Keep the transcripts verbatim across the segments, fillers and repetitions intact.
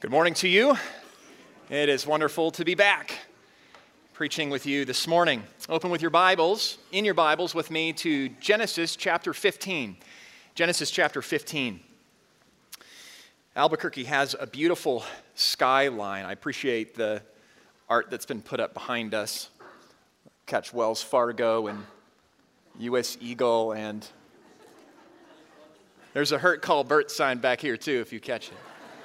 Good morning to you. It is wonderful to be back preaching with you this morning. Open with your Bibles, in your Bibles with me to Genesis chapter fifteen. Genesis chapter fifteen. Albuquerque has a beautiful skyline. I appreciate the art that's been put up behind us. Catch Wells Fargo and U S Eagle, and there's a Hurt Call Bert sign back here too if you catch it.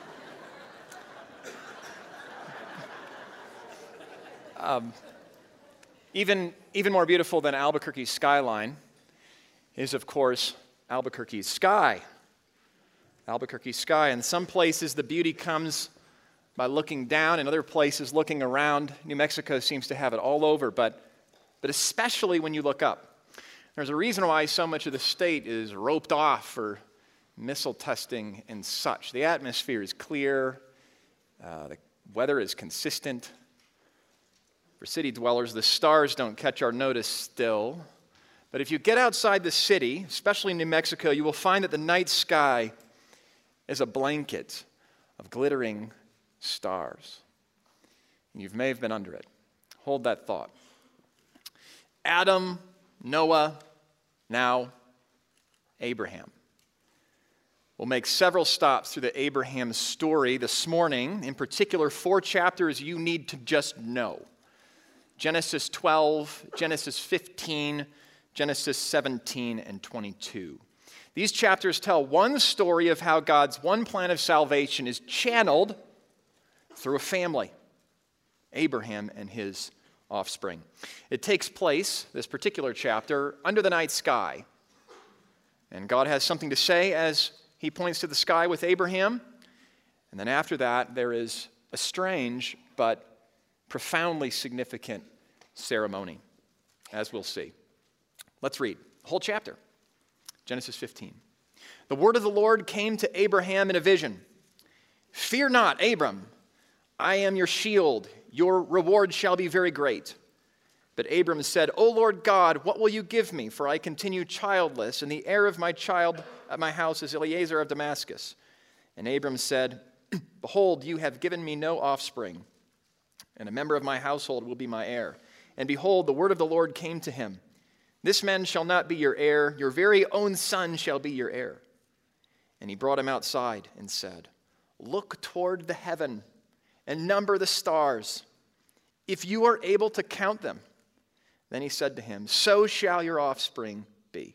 Um, even, even more beautiful than Albuquerque's skyline is, of course, Albuquerque's sky. Albuquerque's sky. In some places, the beauty comes by looking down. In other places, looking around. New Mexico seems to have it all over, but, but especially when you look up. There's a reason why so much of the state is roped off for missile testing and such. The atmosphere is clear. Uh, the weather is consistent. For city dwellers, the stars don't catch our notice still. But if you get outside the city, especially in New Mexico, you will find that the night sky is a blanket of glittering stars. You may have been under it. Hold that thought. Adam, Noah, now Abraham. We'll make several stops through the Abraham story this morning. In particular, four chapters you need to just know. Genesis twelve, Genesis fifteen, Genesis seventeen, and twenty-two. These chapters tell one story of how God's one plan of salvation is channeled through a family, Abraham and his offspring. It takes place, this particular chapter, under the night sky. And God has something to say as he points to the sky with Abraham. And then after that, there is a strange but profoundly significant ceremony, as we'll see. Let's read the whole chapter. Genesis fifteen. The word of the Lord came to Abraham in a vision. Fear not, Abram, I am your shield. Your reward shall be very great. But Abram said, O Lord God, what will you give me? For I continue childless, and the heir of my child at my house is Eliezer of Damascus. And Abram said, Behold, you have given me no offspring, and a member of my household will be my heir. And behold, the word of the Lord came to him. This man shall not be your heir, your very own son shall be your heir. And he brought him outside and said, Look toward the heaven and number the stars, if you are able to count them. Then he said to him, So shall your offspring be.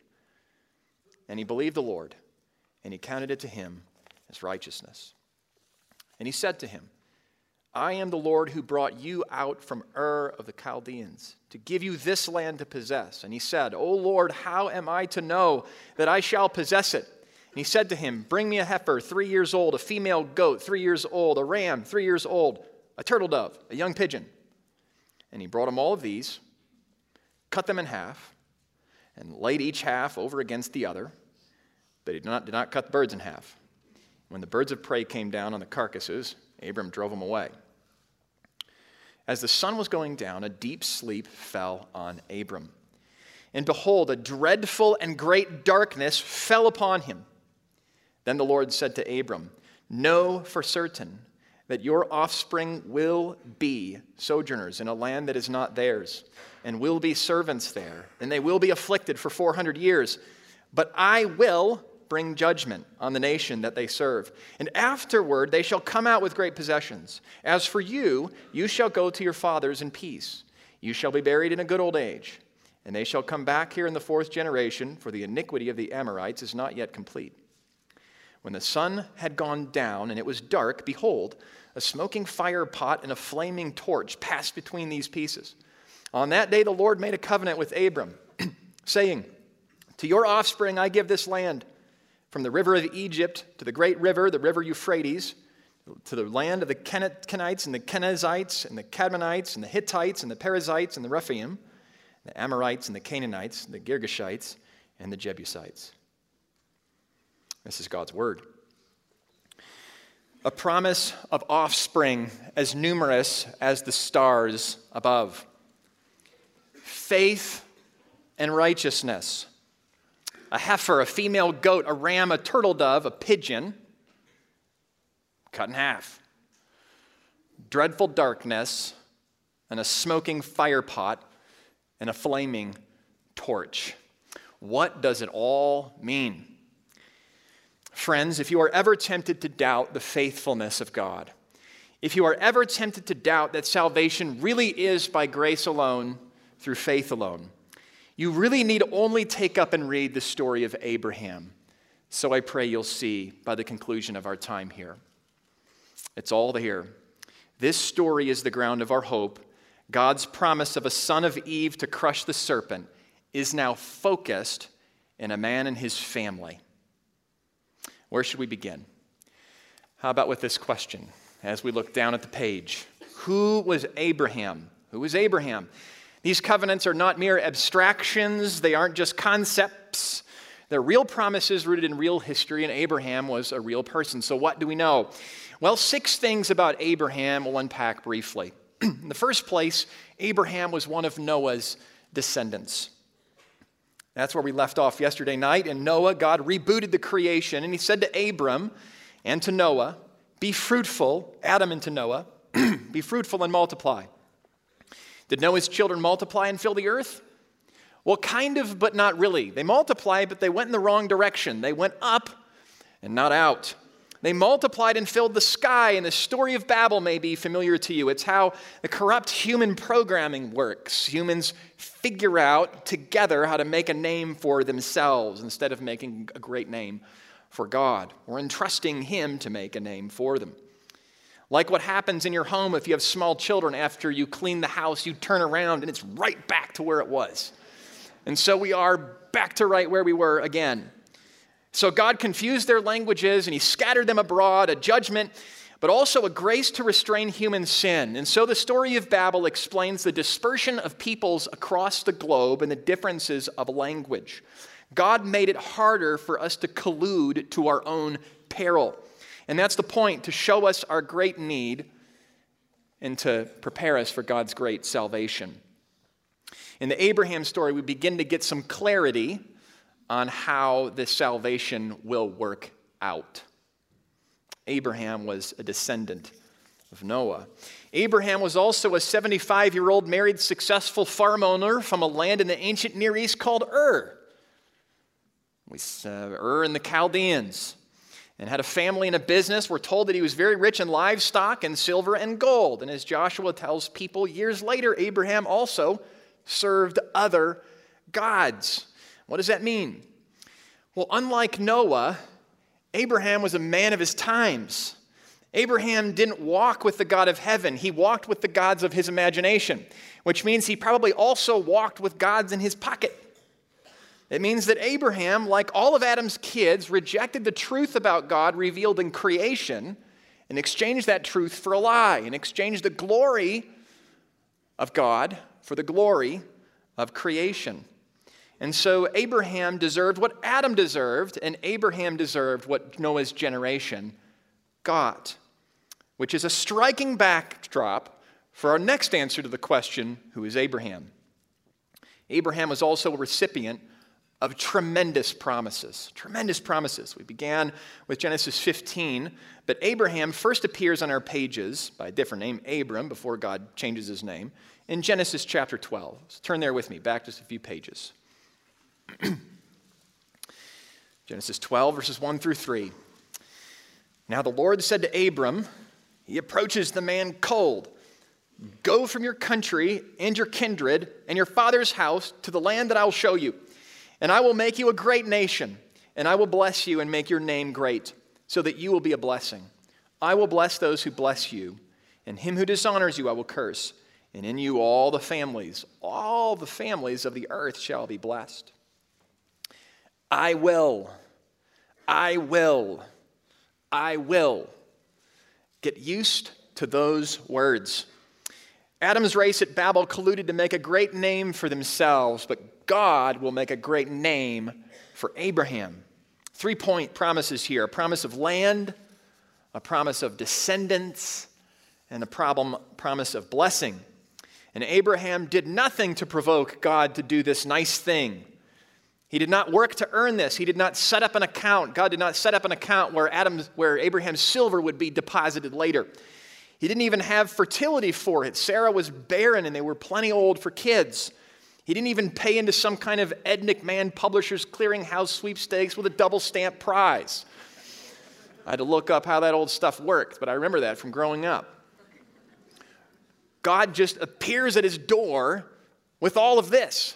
And he believed the Lord, and he counted it to him as righteousness. And he said to him, I am the Lord who brought you out from Ur of the Chaldeans to give you this land to possess. And he said, O Lord, how am I to know that I shall possess it? And he said to him, Bring me a heifer, three years old, a female goat, three years old, a ram, three years old, a turtle dove, a young pigeon. And he brought him all of these, cut them in half, and laid each half over against the other, but he did not, did not cut the birds in half. When the birds of prey came down on the carcasses, Abram drove them away. As the sun was going down, a deep sleep fell on Abram. And behold, a dreadful and great darkness fell upon him. Then the Lord said to Abram, Know for certain that your offspring will be sojourners in a land that is not theirs, and will be servants there, and they will be afflicted for four hundred years. But I will bring judgment on the nation that they serve. And afterward they shall come out with great possessions. As for you, you shall go to your fathers in peace. You shall be buried in a good old age. And they shall come back here in the fourth generation, for the iniquity of the Amorites is not yet complete. When the sun had gone down and it was dark, behold, a smoking fire pot and a flaming torch passed between these pieces. On that day the Lord made a covenant with Abram, saying, To your offspring I give this land, from the river of Egypt to the great river, the river Euphrates, to the land of the Kenites and the Kenizzites and the Cadmonites and the Hittites and the Perizzites and the Rephaim, the Amorites and the Canaanites, the Girgashites and the Jebusites. This is God's word. A promise of offspring as numerous as the stars above. Faith and righteousness. A heifer, a female goat, a ram, a turtle dove, a pigeon, cut in half. dreadful darkness, and a smoking fire pot, and a flaming torch. What does it all mean? Friends, if you are ever tempted to doubt the faithfulness of God, if you are ever tempted to doubt that salvation really is by grace alone, through faith alone, you really need only take up and read the story of Abraham. So I pray you'll see by the conclusion of our time here. It's all here. This story is the ground of our hope. God's promise of a son of Eve to crush the serpent is now focused in a man and his family. Where should we begin? How about with this question as we look down at the page? Who was Abraham? Who was Abraham? These covenants are not mere abstractions. They aren't just concepts. They're real promises rooted in real history, and Abraham was a real person. So what do we know? Well, six things about Abraham we'll unpack briefly. In the first place, Abraham was one of Noah's descendants. That's where we left off yesterday night. In Noah, God rebooted the creation, and he said to Abram and to Noah, be fruitful, Adam and to Noah, be fruitful and multiply. Did Noah's children multiply and fill the earth? Well, kind of, but not really. They multiplied, but they went in the wrong direction. They went up and not out. They multiplied and filled the sky, and the story of Babel may be familiar to you. It's how the corrupt human programming works. Humans figure out together how to make a name for themselves instead of making a great name for God or entrusting Him to make a name for them. Like what happens in your home if you have small children. After you clean the house, you turn around and it's right back to where it was. And so we are back to right where we were again. So God confused their languages and He scattered them abroad, a judgment, but also a grace to restrain human sin. And so the story of Babel explains the dispersion of peoples across the globe and the differences of language. God made it harder for us to collude to our own peril. And that's the point, to show us our great need and to prepare us for God's great salvation. In the Abraham story, we begin to get some clarity on how this salvation will work out. Abraham was a descendant of Noah. Abraham was also a seventy-five-year-old married successful farm owner from a land in the ancient Near East called Ur. We, uh, Ur and the Chaldeans. And had a family and a business. We're told that he was very rich in livestock and silver and gold. And as Joshua tells people years later, Abraham also served other gods. What does that mean? Well, unlike Noah, Abraham was a man of his times. Abraham didn't walk with the God of heaven. He walked with the gods of his imagination, which means he probably also walked with gods in his pocket. It means that Abraham, like all of Adam's kids, rejected the truth about God revealed in creation and exchanged that truth for a lie, and exchanged the glory of God for the glory of creation. And so Abraham deserved what Adam deserved, and Abraham deserved what Noah's generation got, which is a striking backdrop for our next answer to the question, who is Abraham? Abraham was also a recipient of tremendous promises, tremendous promises. We began with Genesis fifteen, but Abraham first appears on our pages by a different name, Abram, before God changes his name, in Genesis chapter twelve. So turn there with me, back just a few pages. Genesis twelve, verses one through three. Now the Lord said to Abram, he approaches the man cold, go from your country and your kindred and your father's house to the land that I will show you. And I will make you a great nation, and I will bless you and make your name great, so that you will be a blessing. I will bless those who bless you, and him who dishonors you I will curse. And in you all the families, all the families of the earth shall be blessed. I will, I will, I will. Get used to those words. Adam's race at Babel colluded to make a great name for themselves, but God will make a great name for Abraham. Three-point promises here: a promise of land, a promise of descendants, and a problem, promise of blessing. And Abraham did nothing to provoke God to do this nice thing. He did not work to earn this. He did not set up an account. God did not set up an account where Adam's, where Abraham's silver would be deposited later. He didn't even have fertility for it. Sarah was barren and they were plenty old for kids. He didn't even pay into some kind of ethnic man publishers clearinghouse sweepstakes with a double stamp prize. I had to look up how that old stuff worked, but I remember that from growing up. God just appears at his door with all of this.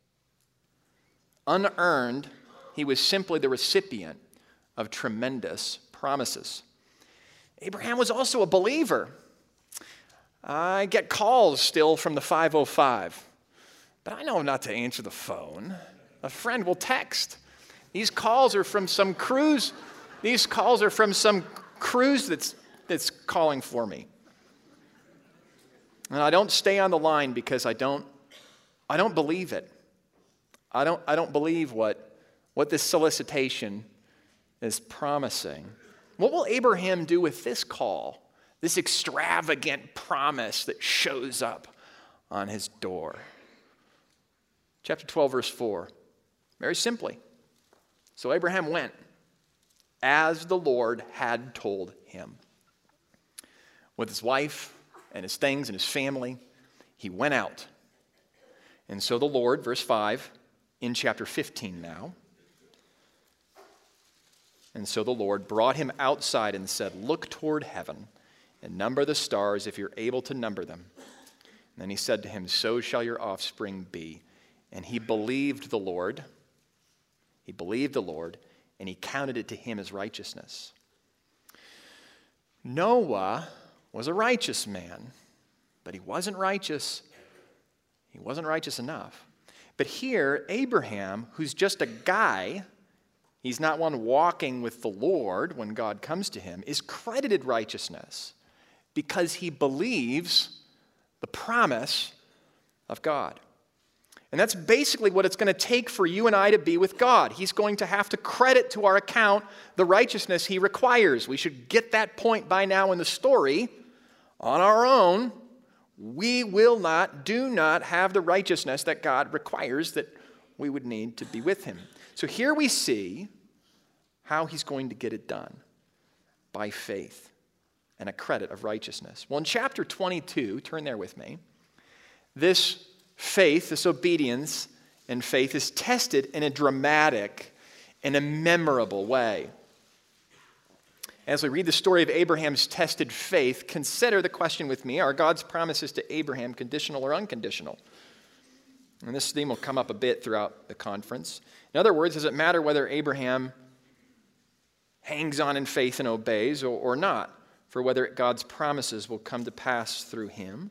Unearned, he was simply the recipient of tremendous promises. Abraham was also a believer. I get calls still from the five oh five. But I know not to answer the phone. A friend will text. These calls are from some cruise. These calls are from some cruise that's, that's calling for me. And I don't stay on the line because I don't, I don't believe it. I don't, I don't believe what, what this solicitation is promising. What will Abraham do with this call, this extravagant promise that shows up on his door? Chapter twelve, verse four. Very simply. So Abraham went as the Lord had told him. With his wife and his things and his family, he went out. And so the Lord, verse five, in chapter fifteen now. And so the Lord brought him outside and said, "Look toward heaven and number the stars if you're able to number them." And then he said to him, "So shall your offspring be." And he believed the Lord. He believed the Lord, and he counted it to him as righteousness. Noah was a righteous man, but he wasn't righteous. He wasn't righteous enough. But here, Abraham, who's just a guy, he's not one walking with the Lord when God comes to him, is credited righteousness because he believes the promise of God. And that's basically what it's going to take for you and I to be with God. He's going to have to credit to our account the righteousness he requires. We should get that point by now in the story. On our own, we will not, do not have the righteousness that God requires that we would need to be with him. So here we see how he's going to get it done, by faith and a credit of righteousness. Well, in chapter twenty-two, turn there with me, this faith, this obedience and faith is tested in a dramatic and a memorable way. As we read the story of Abraham's tested faith, consider the question with me: are God's promises to Abraham conditional or unconditional? And this theme will come up a bit throughout the conference. In other words, does it matter whether Abraham hangs on in faith and obeys or, or not, for whether God's promises will come to pass through him?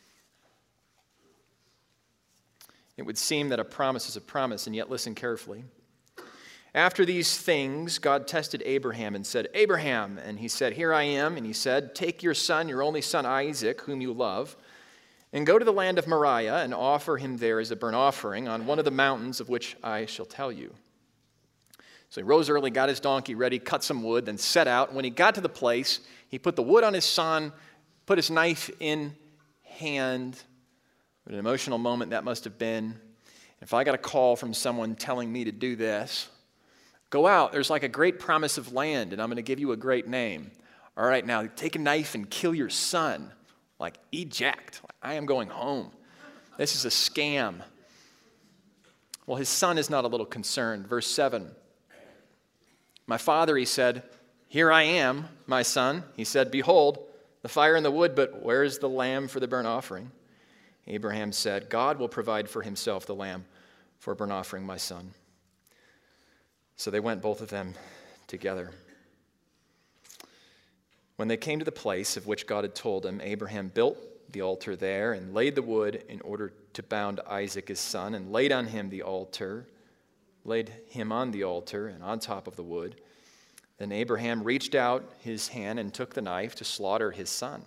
It would seem that a promise is a promise, and yet listen carefully. After these things, God tested Abraham and said, "Abraham," and he said, "Here I am." And he said, "Take your son, your only son Isaac, whom you love, and go to the land of Moriah and offer him there as a burnt offering on one of the mountains of which I shall tell you." So he rose early, got his donkey ready, cut some wood, then set out. When he got to the place, he put the wood on his son, put his knife in hand. What an emotional moment that must have been. If I got a call from someone telling me to do this, go out, there's like a great promise of land, and I'm going to give you a great name. All right, now take a knife and kill your son. Like, eject. I am going home. This is a scam. Well, his son is not a little concerned. Verse seven. "My father," he said, "Here I am, my son." He said, "Behold, the fire and the wood, but where is the lamb for the burnt offering?" Abraham said, "God will provide for himself the lamb for a burnt offering, my son." So they went, both of them, together. When they came to the place of which God had told him, Abraham built the altar there and laid the wood in order to bound Isaac his son, and laid on him the altar, laid him on the altar and on top of the wood. Then Abraham reached out his hand and took the knife to slaughter his son.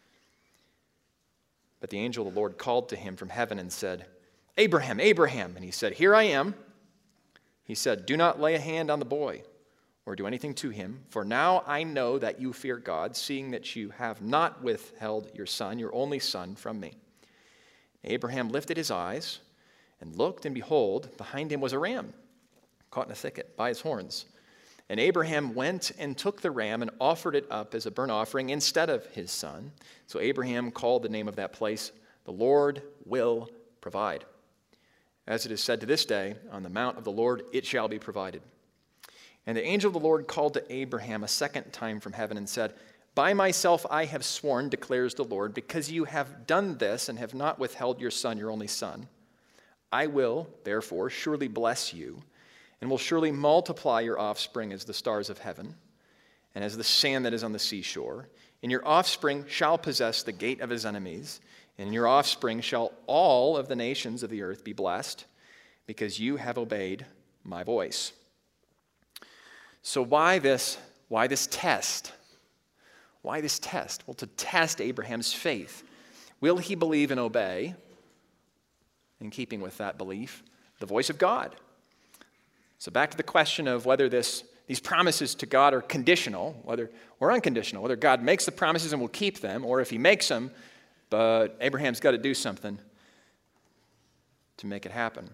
But the angel of the Lord called to him from heaven and said, "Abraham, Abraham." And he said, "Here I am." He said, "Do not lay a hand on the boy or do anything to him, for now I know that you fear God, seeing that you have not withheld your son, your only son, from me." Abraham lifted his eyes and looked, and behold, behind him was a ram caught in a thicket by his horns. And Abraham went and took the ram and offered it up as a burnt offering instead of his son. So Abraham called the name of that place, "The Lord will provide." As it is said to this day, "On the mount of the Lord it shall be provided." And the angel of the Lord called to Abraham a second time from heaven and said, "By myself I have sworn, declares the Lord, because you have done this and have not withheld your son, your only son. I will, therefore, surely bless you, and will surely multiply your offspring as the stars of heaven, and as the sand that is on the seashore. And your offspring shall possess the gate of his enemies, and in your offspring shall all of the nations of the earth be blessed, because you have obeyed my voice." So why this, why this test? Why this test? Well, to test Abraham's faith. Will he believe and obey, in keeping with that belief, the voice of God? So back to the question of whether this, these promises to God are conditional, whether or unconditional, whether God makes the promises and will keep them, or if he makes them, but Abraham's got to do something to make it happen.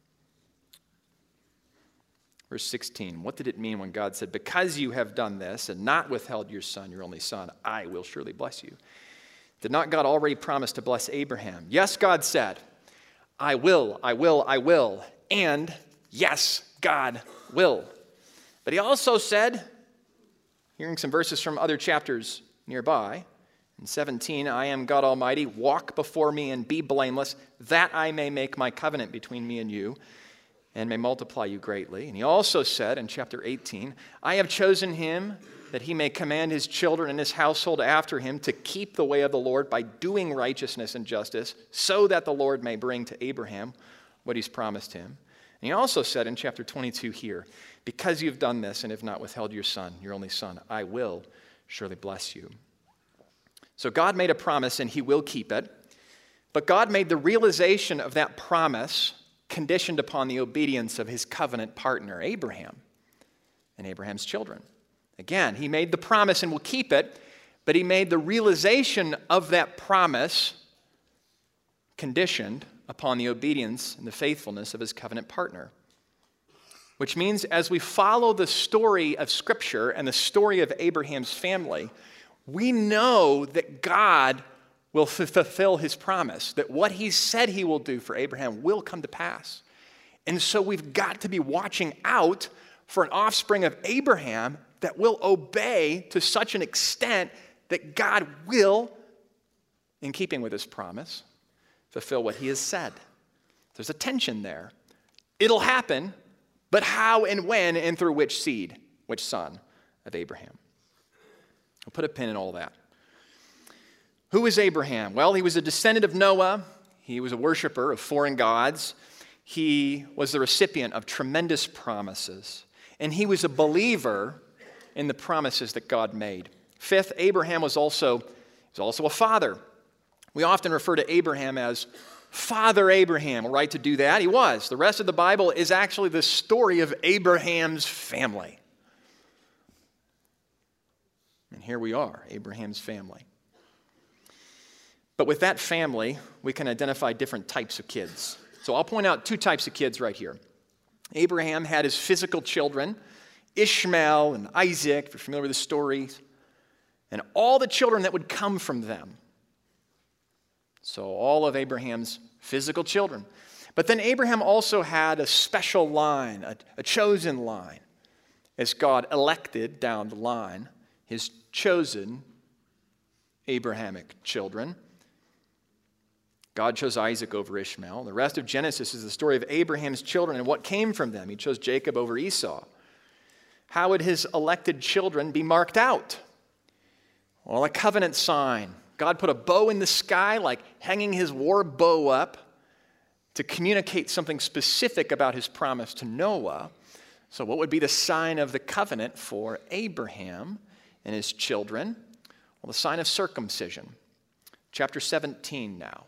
Verse sixteen, what did it mean when God said, "Because you have done this and not withheld your son, your only son, I will surely bless you"? Did not God already promise to bless Abraham? Yes, God said, "I will, I will, I will," and yes, God will. But he also said, hearing some verses from other chapters nearby, in seventeen, "I am God Almighty, walk before me and be blameless, that I may make my covenant between me and you, and may multiply you greatly." And he also said in chapter eighteen, "I have chosen him that he may command his children and his household after him to keep the way of the Lord by doing righteousness and justice, so that the Lord may bring to Abraham what he's promised him." And he also said in chapter twenty-two here, "Because you've done this and have not withheld your son, your only son, I will surely bless you." So God made a promise and he will keep it. But God made the realization of that promise conditioned upon the obedience of his covenant partner, Abraham, and Abraham's children. Again, he made the promise and will keep it, but he made the realization of that promise conditioned upon the obedience and the faithfulness of his covenant partner. Which means as we follow the story of Scripture and the story of Abraham's family, we know that God will f- fulfill his promise, that what he said he will do for Abraham will come to pass. And so we've got to be watching out for an offspring of Abraham that will obey to such an extent that God will, in keeping with his promise, fulfill what he has said. There's a tension there. It'll happen, but how and when and through which seed, which son of Abraham? I'll put a pin in all that. Who is Abraham? Well, he was a descendant of Noah. He was a worshiper of foreign gods. He was the recipient of tremendous promises. And he was a believer in the promises that God made. Fifth, Abraham was also, was also a father. We often refer to Abraham as Father Abraham. We're right to do that. He was. The rest of the Bible is actually the story of Abraham's family. And here we are, Abraham's family. But with that family, we can identify different types of kids. So I'll point out two types of kids right here. Abraham had his physical children, Ishmael and Isaac, if you're familiar with the stories, and all the children that would come from them. So all of Abraham's physical children. But then Abraham also had a special line, a, a chosen line, as God elected down the line his chosen Abrahamic children. God chose Isaac over Ishmael. The rest of Genesis is the story of Abraham's children and what came from them. He chose Jacob over Esau. How would his elected children be marked out? Well, a covenant sign. God put a bow in the sky, like hanging his war bow up, to communicate something specific about his promise to Noah. So what would be the sign of the covenant for Abraham and his children? Well, the sign of circumcision. Chapter seventeen now.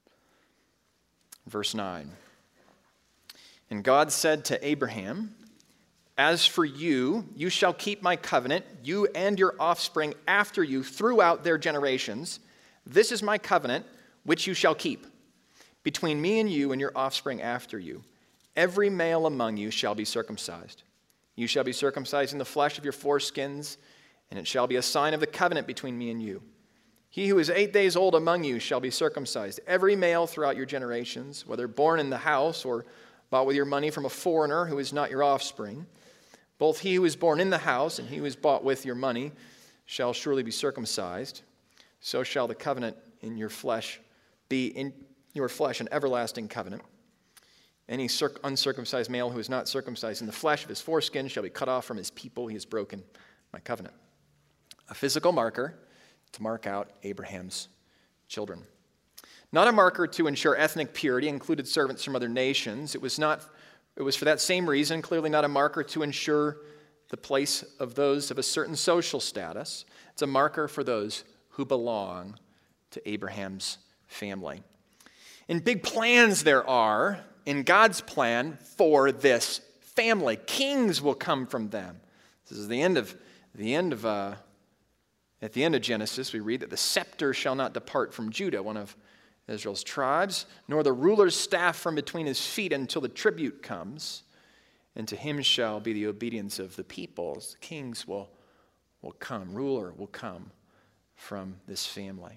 Verse nine. And God said to Abraham, "As for you, you shall keep my covenant, you and your offspring after you throughout their generations. This is my covenant, which you shall keep, between me and you and your offspring after you. Every male among you shall be circumcised. You shall be circumcised in the flesh of your foreskins, and it shall be a sign of the covenant between me and you. He who is eight days old among you shall be circumcised, every male throughout your generations, whether born in the house or bought with your money from a foreigner who is not your offspring. Both he who is born in the house and he who is bought with your money shall surely be circumcised. So shall the covenant in your flesh be in your flesh an everlasting covenant. Any circ- uncircumcised male who is not circumcised in the flesh of his foreskin shall be cut off from his people. He has broken my covenant. A physical marker to mark out Abraham's children. Not a marker to ensure ethnic purity, included servants from other nations. It was not. It was for that same reason, clearly not a marker to ensure the place of those of a certain social status. It's a marker for those who belong to Abraham's family. And big plans there are in God's plan for this family. Kings will come from them. This is the end of the end of uh, at the end of Genesis. We read that the scepter shall not depart from Judah, one of Israel's tribes, nor the ruler's staff from between his feet until the tribute comes, and to him shall be the obedience of the peoples. The kings will, will come, ruler will come from this family.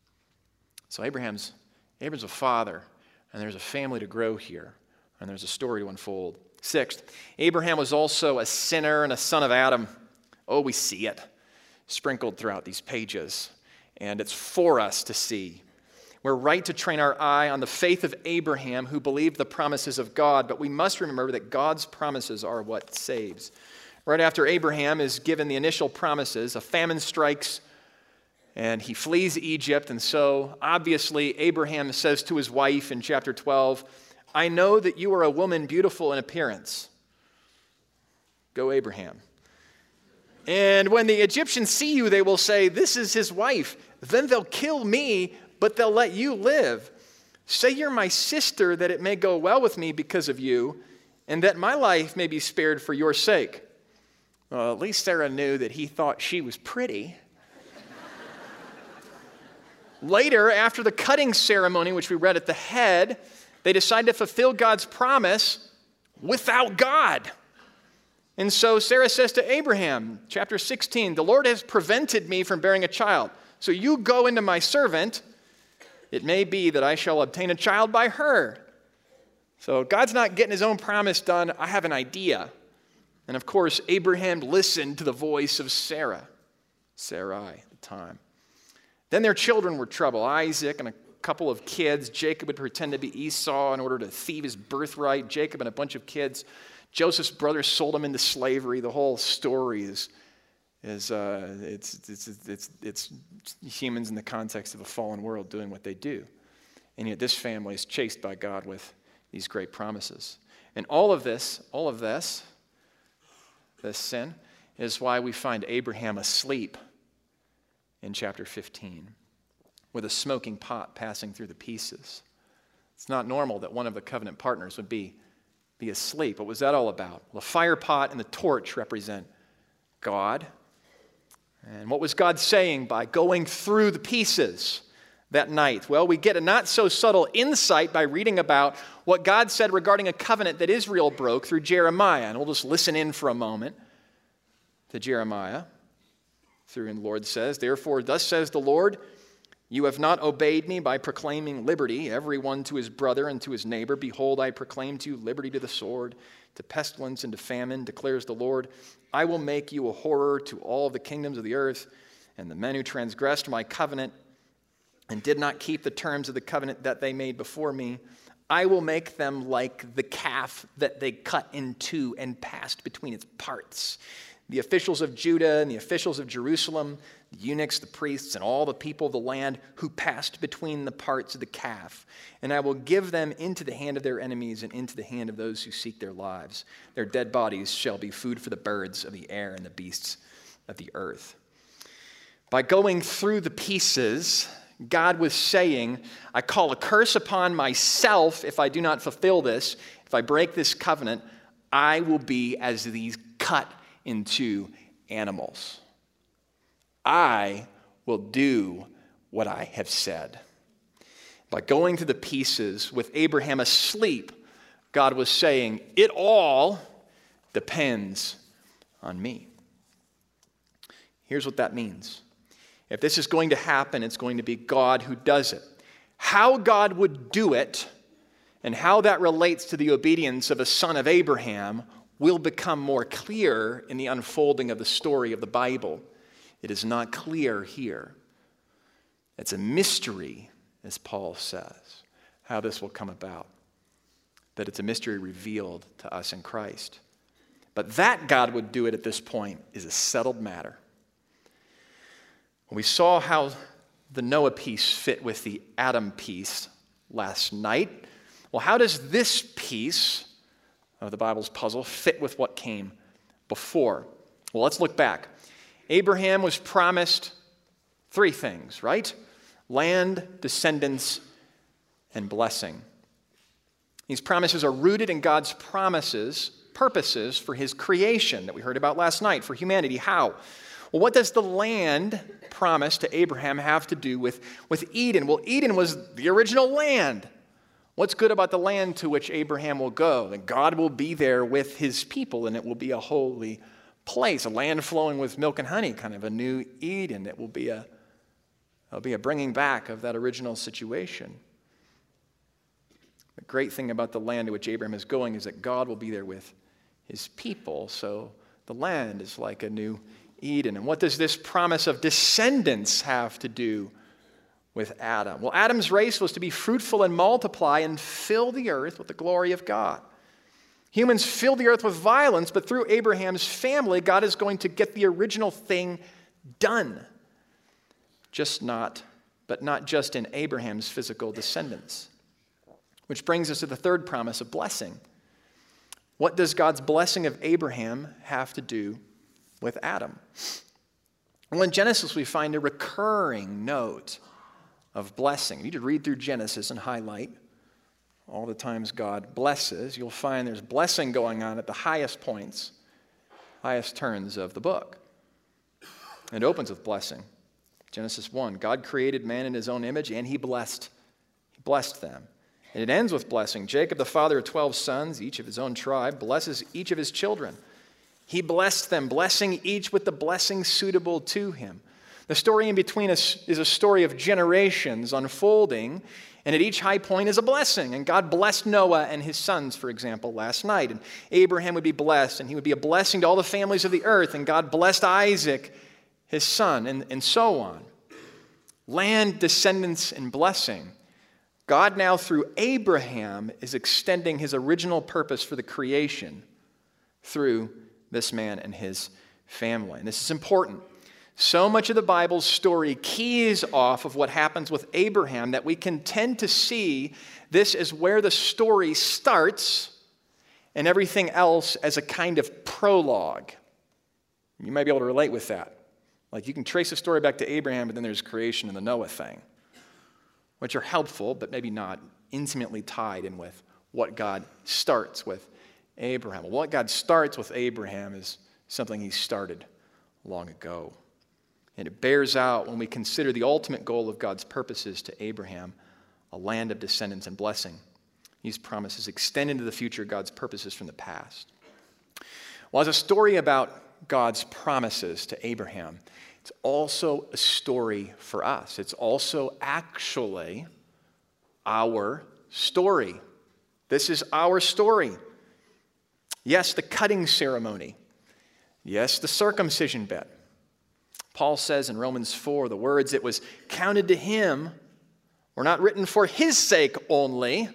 So Abraham's, Abraham's a father, and there's a family to grow here, and there's a story to unfold. Sixth, Abraham was also a sinner and a son of Adam. Oh, we see it sprinkled throughout these pages, and it's for us to see. We're right to train our eye on the faith of Abraham, who believed the promises of God, but we must remember that God's promises are what saves. Right after Abraham is given the initial promises, a famine strikes and he flees Egypt. And so, obviously, Abraham says to his wife in chapter twelve, I know that you are a woman beautiful in appearance. Go, Abraham. And when the Egyptians see you, they will say, this is his wife. Then they'll kill me, but they'll let you live. Say you're my sister, that it may go well with me because of you, and that my life may be spared for your sake. Well, at least Sarah knew that he thought she was pretty. Later, after the cutting ceremony, which we read at the head, they decided to fulfill God's promise without God. And so Sarah says to Abraham, chapter sixteen, the Lord has prevented me from bearing a child. So you go into my servant. It may be that I shall obtain a child by her. So God's not getting his own promise done. I have an idea. And of course, Abraham listened to the voice of Sarah, Sarai at the time. Then their children were trouble. Isaac and a couple of kids. Jacob would pretend to be Esau in order to thieve his birthright. Jacob and a bunch of kids. Joseph's brothers sold him into slavery. The whole story is, is uh, it's, it's, it's, it's humans in the context of a fallen world doing what they do. And yet this family is chased by God with these great promises. And all of this, all of this, this sin, is why we find Abraham asleep in chapter fifteen, with a smoking pot passing through the pieces. It's not normal that one of the covenant partners would be, be asleep. What was that all about? Well, the fire pot and the torch represent God. And what was God saying by going through the pieces that night? Well, we get a not so subtle insight by reading about what God said regarding a covenant that Israel broke through Jeremiah. And we'll just listen in for a moment to Jeremiah. Through and the Lord says, therefore, thus says the Lord, you have not obeyed me by proclaiming liberty, everyone to his brother and to his neighbor. Behold, I proclaim to you liberty to the sword, to pestilence and to famine, declares the Lord. I will make you a horror to all the kingdoms of the earth, and the men who transgressed my covenant and did not keep the terms of the covenant that they made before me, I will make them like the calf that they cut in two and passed between its parts. The officials of Judah and the officials of Jerusalem, the eunuchs, the priests, and all the people of the land who passed between the parts of the calf. And I will give them into the hand of their enemies and into the hand of those who seek their lives. Their dead bodies shall be food for the birds of the air and the beasts of the earth. By going through the pieces, God was saying, I call a curse upon myself if I do not fulfill this. If I break this covenant, I will be as these cut into animals. I will do what I have said. By going to the pieces with Abraham asleep, God was saying, it all depends on me. Here's what that means. If this is going to happen, it's going to be God who does it. How God would do it and how that relates to the obedience of a son of Abraham will become more clear in the unfolding of the story of the Bible. It is not clear here. It's a mystery, as Paul says, how this will come about. That it's a mystery revealed to us in Christ. But that God would do it at this point is a settled matter. We saw how the Noah piece fit with the Adam piece last night. Well, how does this piece of the Bible's puzzle fit with what came before? Well, let's look back. Abraham was promised three things, right? Land, descendants, and blessing. These promises are rooted in God's promises, purposes for his creation that we heard about last night, for humanity. How? Well, what does the land promise to Abraham have to do with, with Eden? Well, Eden was the original land. What's good about the land to which Abraham will go? That God will be there with his people, and it will be a holy place, a land flowing with milk and honey, kind of a new Eden. It will be a, it'll be a bringing back of that original situation. The great thing about the land to which Abraham is going is that God will be there with his people, so the land is like a new Eden. And what does this promise of descendants have to do with Adam? Well, Adam's race was to be fruitful and multiply and fill the earth with the glory of God. Humans fill the earth with violence, but through Abraham's family, God is going to get the original thing done. Just not, but not just in Abraham's physical descendants. Which brings us to the third promise of blessing. What does God's blessing of Abraham have to do with Adam? Well, in Genesis, we find a recurring note of blessing. You need to read through Genesis and highlight all the times God blesses. You'll find there's blessing going on at the highest points, highest turns of the book. It opens with blessing. Genesis one, God created man in his own image, and he blessed, he blessed them. And it ends with blessing. Jacob, the father of twelve sons, each of his own tribe, blesses each of his children. He blessed them, blessing each with the blessing suitable to him. The story in between us is a story of generations unfolding, and at each high point is a blessing. And God blessed Noah and his sons, for example, last night. And Abraham would be blessed, and he would be a blessing to all the families of the earth. And God blessed Isaac, his son, and, and so on. Land, descendants, and blessing. God now, through Abraham, is extending his original purpose for the creation through this man and his family. And this is important. So much of the Bible's story keys off of what happens with Abraham that we can tend to see this as where the story starts and everything else as a kind of prologue. You might be able to relate with that. Like you can trace the story back to Abraham, but then there's creation and the Noah thing, which are helpful, but maybe not intimately tied in with what God starts with Abraham. Well, what God starts with Abraham is something he started long ago. And it bears out when we consider the ultimate goal of God's purposes to Abraham, a land of descendants and blessing. These promises extend into the future God's purposes from the past. Well, as a story about God's promises to Abraham, it's also a story for us. It's also actually our story. This is our story. Yes, the cutting ceremony. Yes, the circumcision bit. Paul says in Romans four, the words, "It was counted to him," were not written for his sake only,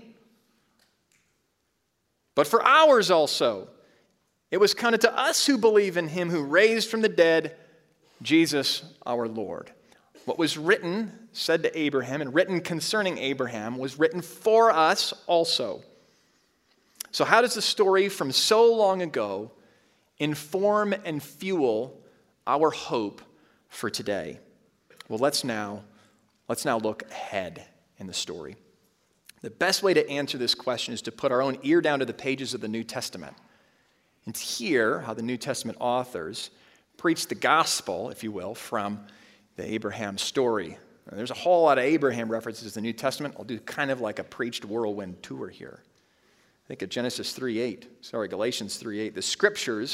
but for ours also. It was counted to us who believe in him who raised from the dead Jesus our Lord. What was written, said to Abraham, and written concerning Abraham, was written for us also. So how does the story from so long ago inform and fuel our hope for today? Well, let's now, let's now look ahead in the story. The best way to answer this question is to put our own ear down to the pages of the New Testament and to hear how the New Testament authors preach the gospel, if you will, from the Abraham story. Now, there's a whole lot of Abraham references in the New Testament. I'll do kind of like a preached whirlwind tour here. Think of Genesis three eight, sorry, Galatians three eight. The scriptures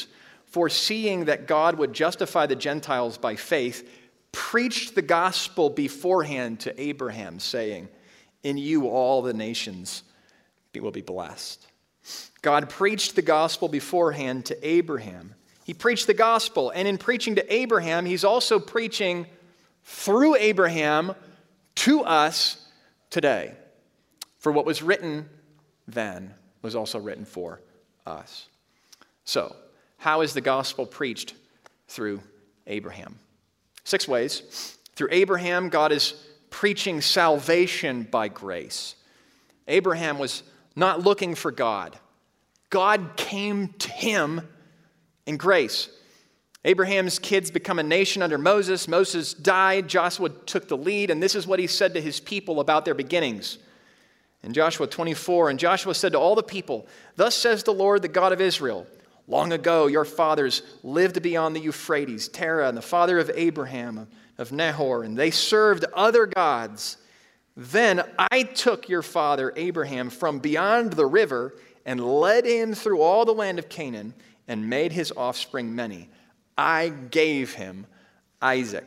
foreseeing that God would justify the Gentiles by faith, preached the gospel beforehand to Abraham, saying, "In you all the nations will be blessed." God preached the gospel beforehand to Abraham. He preached the gospel, and in preaching to Abraham, he's also preaching through Abraham to us today. For what was written then was also written for us. So, how is the gospel preached through Abraham? Six ways. Through Abraham, God is preaching salvation by grace. Abraham was not looking for God. God came to him in grace. Abraham's kids become a nation under Moses. Moses died. Joshua took the lead, and this is what he said to his people about their beginnings. In Joshua twenty-four, and Joshua said to all the people, "Thus says the Lord, the God of Israel, long ago your fathers lived beyond the Euphrates, Terah, and the father of Abraham, of Nahor, and they served other gods. Then I took your father Abraham from beyond the river and led him through all the land of Canaan and made his offspring many. I gave him Isaac.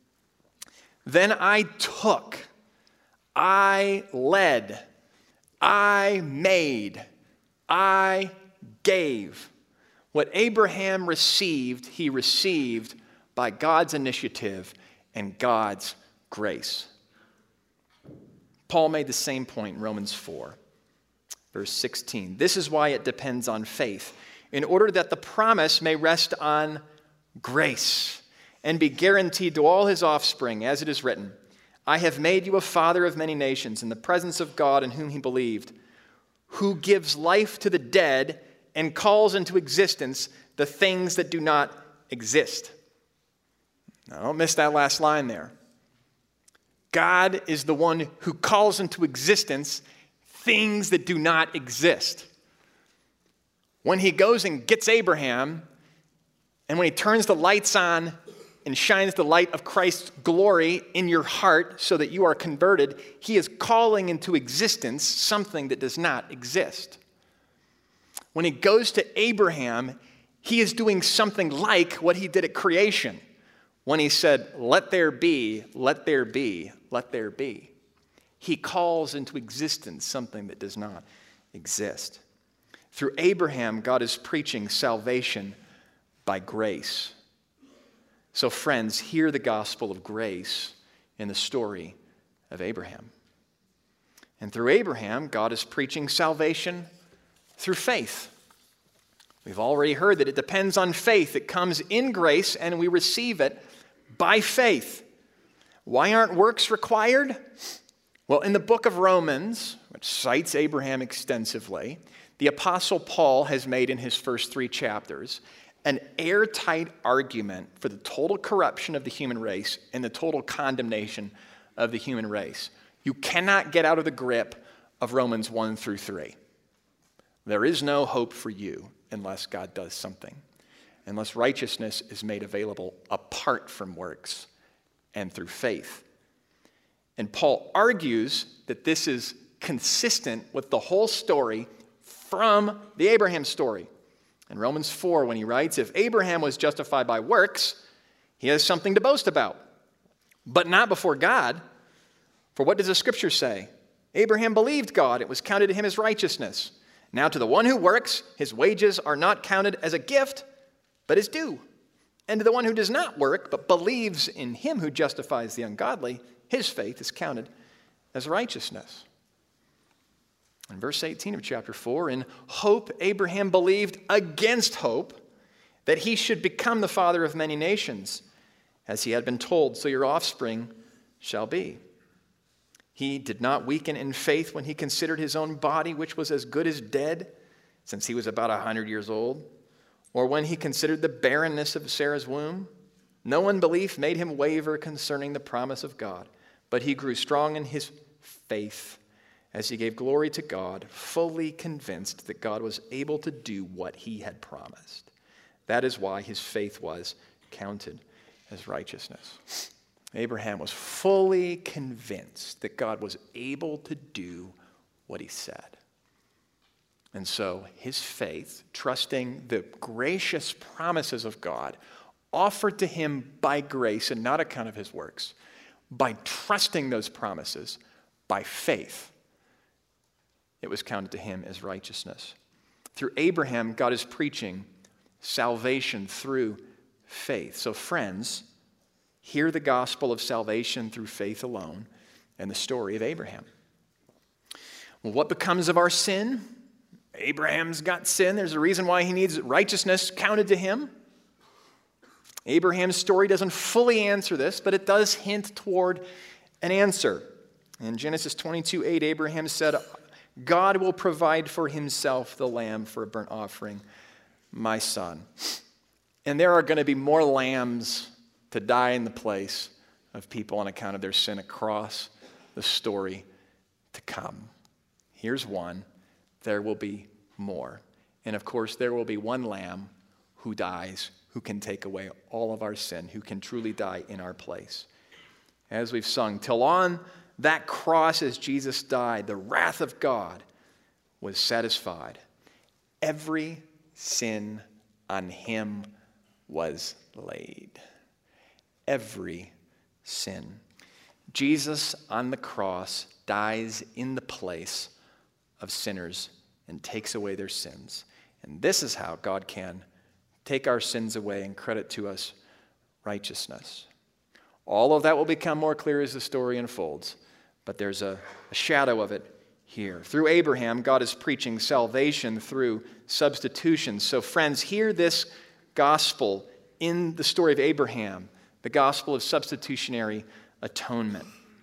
Then I took, I led, I made, I gave." What Abraham received, he received by God's initiative and God's grace. Paul made the same point in Romans four, verse sixteen. "This is why it depends on faith, in order that the promise may rest on grace and be guaranteed to all his offspring, as it is written, 'I have made you a father of many nations in the presence of God in whom he believed, who gives life to the dead and calls into existence the things that do not exist.'" Now, don't miss that last line there. God is the one who calls into existence things that do not exist. When he goes and gets Abraham, and when he turns the lights on and shines the light of Christ's glory in your heart so that you are converted, he is calling into existence something that does not exist. When he goes to Abraham, he is doing something like what he did at creation. When he said, "Let there be, let there be, let there be." He calls into existence something that does not exist. Through Abraham, God is preaching salvation by grace. So friends, hear the gospel of grace in the story of Abraham. And through Abraham, God is preaching salvation through faith. We've already heard that it depends on faith. It comes in grace, and we receive it by faith. Why aren't works required? Well, in the book of Romans, which cites Abraham extensively, the Apostle Paul has made in his first three chapters an airtight argument for the total corruption of the human race and the total condemnation of the human race. You cannot get out of the grip of Romans one through three. There is no hope for you unless God does something, unless righteousness is made available apart from works and through faith. And Paul argues that this is consistent with the whole story from the Abraham story. In Romans four, when he writes, "If Abraham was justified by works, he has something to boast about, but not before God. For what does the scripture say? Abraham believed God, it was counted to him as righteousness. Now to the one who works, his wages are not counted as a gift, but as due. And to the one who does not work, but believes in him who justifies the ungodly, his faith is counted as righteousness." In verse eighteen of chapter four, "In hope Abraham believed against hope that he should become the father of many nations, as he had been told, so your offspring shall be. He did not weaken in faith when he considered his own body, which was as good as dead, since he was about a hundred years old, or when he considered the barrenness of Sarah's womb. No unbelief made him waver concerning the promise of God, but he grew strong in his faith as he gave glory to God, fully convinced that God was able to do what he had promised. That is why his faith was counted as righteousness." Abraham was fully convinced that God was able to do what he said. And so his faith, trusting the gracious promises of God, offered to him by grace and not account of his works, by trusting those promises, by faith, it was counted to him as righteousness. Through Abraham, God is preaching salvation through faith. So friends, hear the gospel of salvation through faith alone and the story of Abraham. Well, what becomes of our sin? Abraham's got sin. There's a reason why he needs righteousness counted to him. Abraham's story doesn't fully answer this, but it does hint toward an answer. In Genesis twenty-two eight, Abraham said, God will provide for himself the lamb for a burnt offering, my son. And there are going to be more lambs to die in the place of people on account of their sin across the story to come. Here's one. There will be more. And of course, there will be one lamb who dies, who can take away all of our sin, who can truly die in our place. As we've sung, till on that cross as Jesus died, the wrath of God was satisfied. Every sin on him was laid. Every sin. Jesus on the cross dies in the place of sinners and takes away their sins. And this is how God can take our sins away and credit to us righteousness. All of that will become more clear as the story unfolds, but there's a, a shadow of it here. Through Abraham, God is preaching salvation through substitution. So friends, hear this gospel in the story of Abraham, the gospel of substitutionary atonement.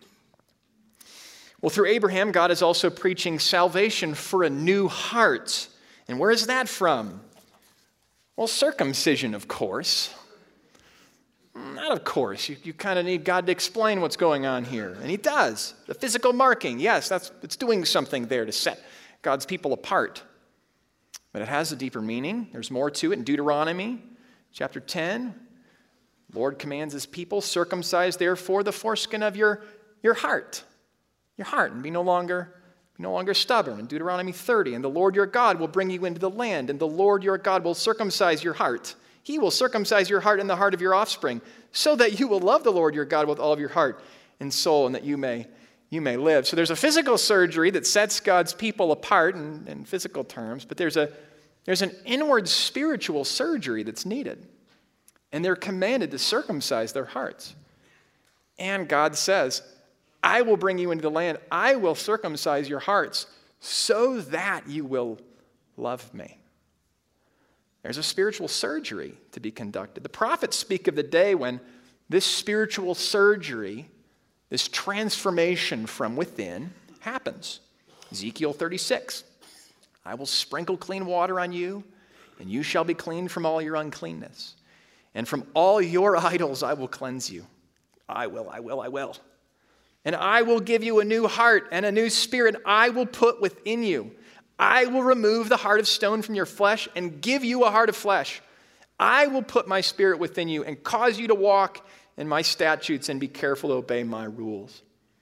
Well, through Abraham, God is also preaching salvation for a new heart. And where is that from? Well, circumcision, of course. Not of course. You, you kind of need God to explain what's going on here. And he does. The physical marking, yes, that's it's doing something there to set God's people apart. But it has a deeper meaning. There's more to it in Deuteronomy chapter ten. The Lord commands his people, circumcise therefore the foreskin of your, your heart. Your heart, and be no longer Be no longer stubborn. In Deuteronomy thirty, and the Lord your God will bring you into the land, and the Lord your God will circumcise your heart. He will circumcise your heart and the heart of your offspring, so that you will love the Lord your God with all of your heart and soul, and that you may, you may live. So there's a physical surgery that sets God's people apart in, in physical terms, but there's a there's an inward spiritual surgery that's needed. And they're commanded to circumcise their hearts. And God says, I will bring you into the land. I will circumcise your hearts so that you will love me. There's a spiritual surgery to be conducted. The prophets speak of the day when this spiritual surgery, this transformation from within, happens. Ezekiel thirty-six, I will sprinkle clean water on you, and you shall be clean from all your uncleanness. And from all your idols I will cleanse you. I will, I will, I will. And I will give you a new heart and a new spirit I will put within you. I will remove the heart of stone from your flesh and give you a heart of flesh. I will put my spirit within you and cause you to walk in my statutes and be careful to obey my rules.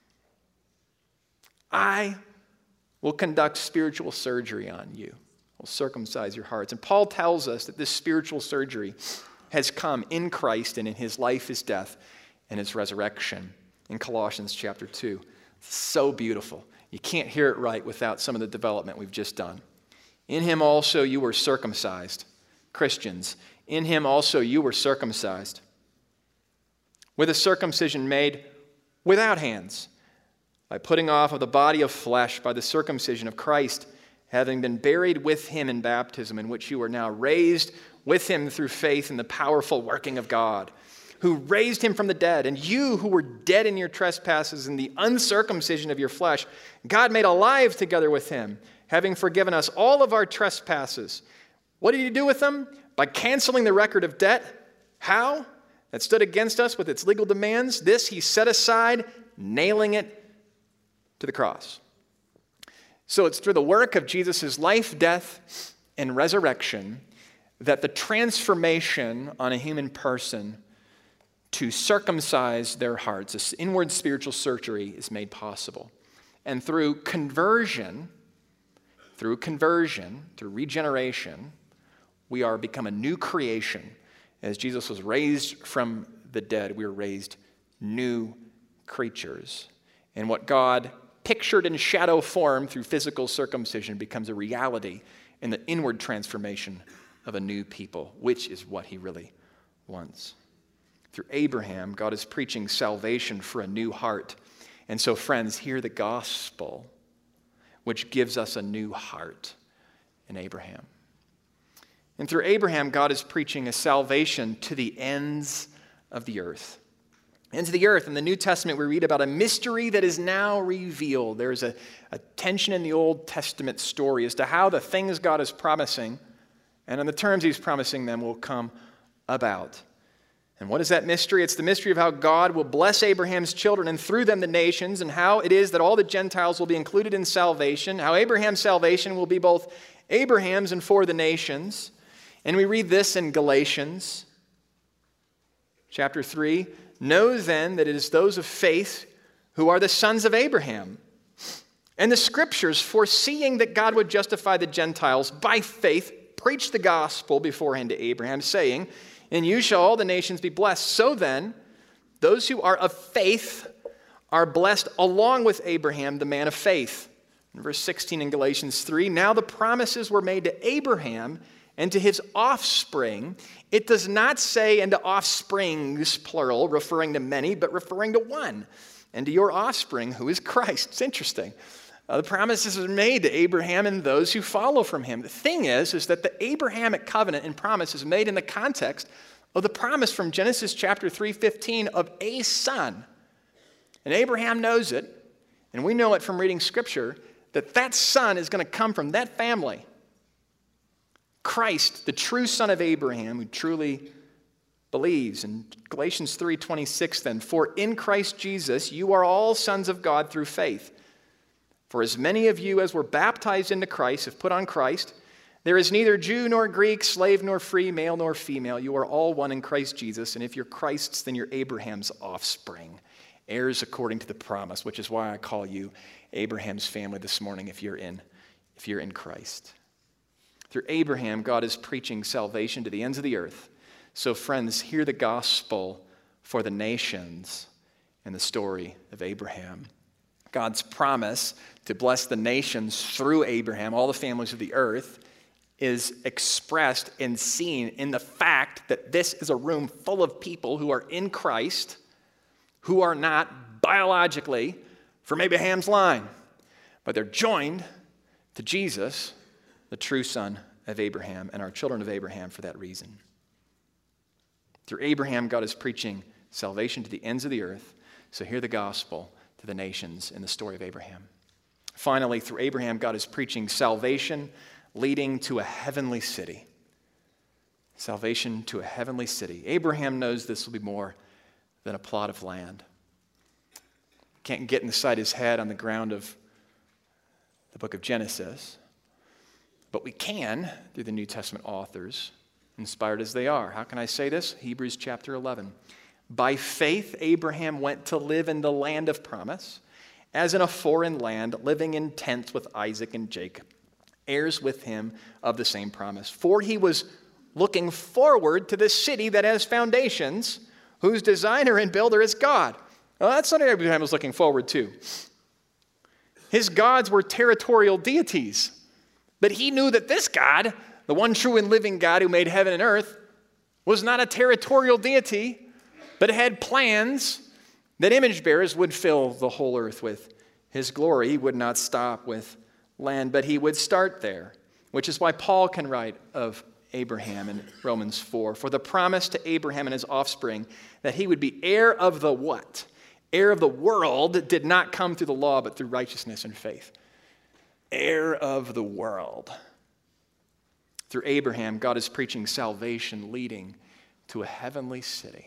I will conduct spiritual surgery on you. Will circumcise your hearts. And Paul tells us that this spiritual surgery has come in Christ and in his life, his death, and his resurrection. In Colossians chapter two. So beautiful. You can't hear it right without some of the development we've just done. In him also you were circumcised. Christians, in him also you were circumcised. With a circumcision made without hands, by putting off of the body of flesh by the circumcision of Christ, having been buried with him in baptism, in which you are now raised with him through faith in the powerful working of God, who raised him from the dead, and you who were dead in your trespasses and the uncircumcision of your flesh, God made alive together with him, having forgiven us all of our trespasses. What did he do with them? By canceling the record of debt. How? That stood against us with its legal demands. This he set aside, nailing it to the cross. So it's through the work of Jesus' life, death, and resurrection that the transformation on a human person to circumcise their hearts, this inward spiritual surgery, is made possible. And through conversion, through conversion, through regeneration, we are become a new creation. As Jesus was raised from the dead, we are raised new creatures. And what God pictured in shadow form through physical circumcision becomes a reality in the inward transformation of a new people, which is what he really wants. Through Abraham, God is preaching salvation for a new heart. And so, friends, hear the gospel, which gives us a new heart in Abraham. And through Abraham, God is preaching a salvation to the ends of the earth. Ends of the earth. In the New Testament, we read about a mystery that is now revealed. There's a, a tension in the Old Testament story as to how the things God is promising and on the terms he's promising them will come about. And what is that mystery? It's the mystery of how God will bless Abraham's children and through them the nations, and how it is that all the Gentiles will be included in salvation, how Abraham's salvation will be both Abraham's and for the nations. And we read this in Galatians chapter three. Know then that it is those of faith who are the sons of Abraham. And the scriptures, foreseeing that God would justify the Gentiles by faith, preached the gospel beforehand to Abraham, saying, in you shall all the nations be blessed. So then, those who are of faith are blessed along with Abraham, the man of faith. In verse sixteen in Galatians three, now the promises were made to Abraham and to his offspring. It does not say, and to offsprings, plural, referring to many, but referring to one, and to your offspring, who is Christ. It's interesting. Uh, the promises are made to Abraham and those who follow from him. The thing is, is that the Abrahamic covenant and promise is made in the context of the promise from Genesis chapter three fifteen of a son. And Abraham knows it, and we know it from reading Scripture, that that son is going to come from that family. Christ, the true son of Abraham, who truly believes. In Galatians three twenty-six then, for in Christ Jesus you are all sons of God through faith. For as many of you as were baptized into Christ have put on Christ. There is neither Jew nor Greek, slave nor free, male nor female. You are all one in Christ Jesus. And if you're Christ's, then you're Abraham's offspring, heirs according to the promise, which is why I call you Abraham's family this morning if you're in, if you're in Christ. Through Abraham, God is preaching salvation to the ends of the earth. So friends, hear the gospel for the nations in the story of Abraham. God's promise to bless the nations through Abraham, all the families of the earth, is expressed and seen in the fact that this is a room full of people who are in Christ, who are not biologically from Abraham's line, but they're joined to Jesus, the true son of Abraham, and are children of Abraham for that reason. Through Abraham, God is preaching salvation to the ends of the earth. So hear the gospel to the nations in the story of Abraham. Finally, through Abraham, God is preaching salvation leading to a heavenly city. Salvation to a heavenly city. Abraham knows this will be more than a plot of land. Can't get inside his head on the ground of the book of Genesis, but we can through the New Testament authors, inspired as they are. How can I say this? Hebrews chapter eleven. By faith, Abraham went to live in the land of promise, as in a foreign land, living in tents with Isaac and Jacob, heirs with him of the same promise. For he was looking forward to the city that has foundations, whose designer and builder is God. Well, that's what Abraham was looking forward to. His gods were territorial deities, but he knew that this God, the one true and living God who made heaven and earth, was not a territorial deity, but had plans that image bearers would fill the whole earth with his glory. He would not stop with land, but he would start there, which is why Paul can write of Abraham in Romans four. For the promise to Abraham and his offspring that he would be heir of the what? Heir of the world did not come through the law, but through righteousness and faith. Heir of the world. Through Abraham, God is preaching salvation leading to a heavenly city.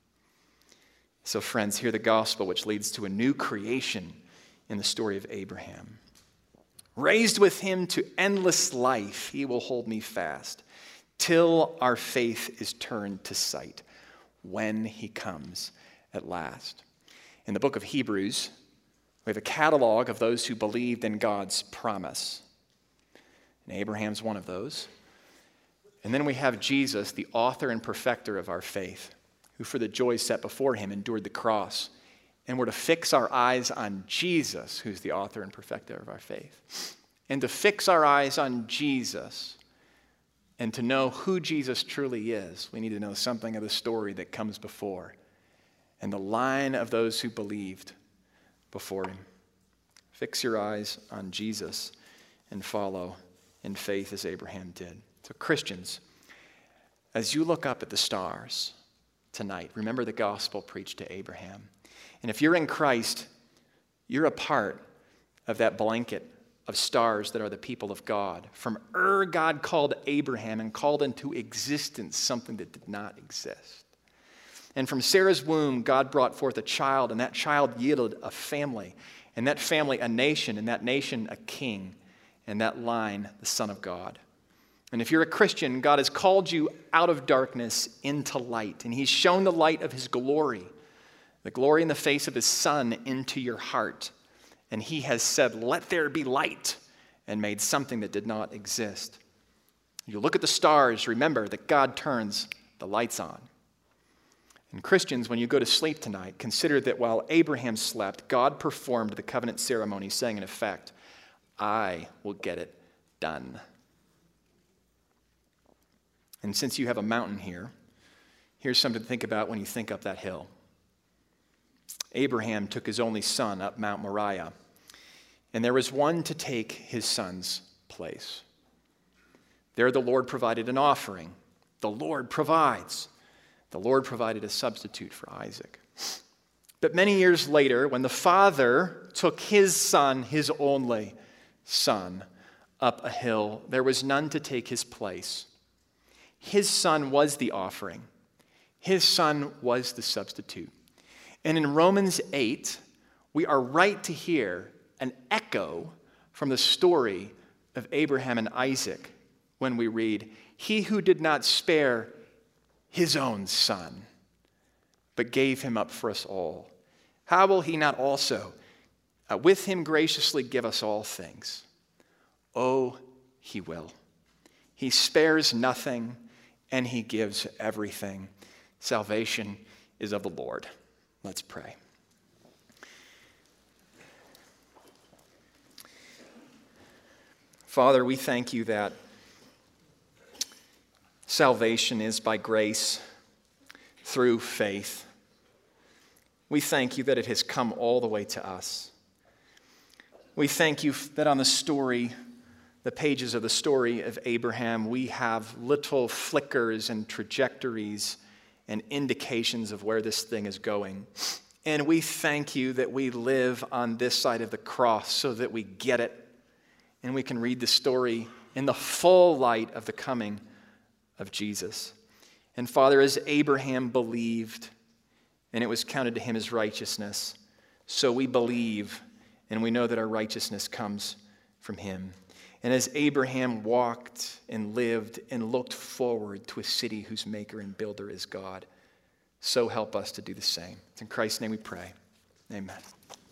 So friends, hear the gospel which leads to a new creation in the story of Abraham. Raised with him to endless life, he will hold me fast till our faith is turned to sight when he comes at last. In the book of Hebrews, we have a catalog of those who believed in God's promise. And Abraham's one of those. And then we have Jesus, the author and perfecter of our faith, who for the joy set before him endured the cross. And we're to fix our eyes on Jesus, who's the author and perfecter of our faith. And to fix our eyes on Jesus and to know who Jesus truly is, we need to know something of the story that comes before and the line of those who believed before him. Fix your eyes on Jesus and follow in faith as Abraham did. So Christians, as you look up at the stars tonight, remember the gospel preached to Abraham. And if you're in Christ, you're a part of that blanket of stars that are the people of God. From Ur, God called Abraham and called into existence something that did not exist. And from Sarah's womb, God brought forth a child, and that child yielded a family, and that family a nation, and that nation a king, and that line the Son of God. And if you're a Christian, God has called you out of darkness into light, and he's shown the light of his glory, the glory in the face of his Son, into your heart. And he has said, let there be light, and made something that did not exist. You look at the stars, remember that God turns the lights on. And Christians, when you go to sleep tonight, consider that while Abraham slept, God performed the covenant ceremony, saying in effect, I will get it done. And since you have a mountain here, here's something to think about when you think up that hill. Abraham took his only son up Mount Moriah, and there was one to take his son's place. There the Lord provided an offering. The Lord provides. The Lord provided a substitute for Isaac. But many years later, when the father took his son, his only son, up a hill, there was none to take his place. His son was the offering. His son was the substitute. And in Romans eight, we are right to hear an echo from the story of Abraham and Isaac when we read, he who did not spare his own son, but gave him up for us all, how will he not also uh, with him graciously give us all things? Oh, he will. He spares nothing, and he gives everything. Salvation is of the Lord. Let's pray. Father, we thank you that salvation is by grace through faith. We thank you that it has come all the way to us. We thank you that on the story, the pages of the story of Abraham, we have little flickers and trajectories and indications of where this thing is going. And we thank you that we live on this side of the cross so that we get it and we can read the story in the full light of the coming of Jesus. And Father, as Abraham believed, and it was counted to him as righteousness, so we believe, and we know that our righteousness comes from him. And as Abraham walked and lived and looked forward to a city whose maker and builder is God, so help us to do the same. It's in Christ's name we pray. Amen.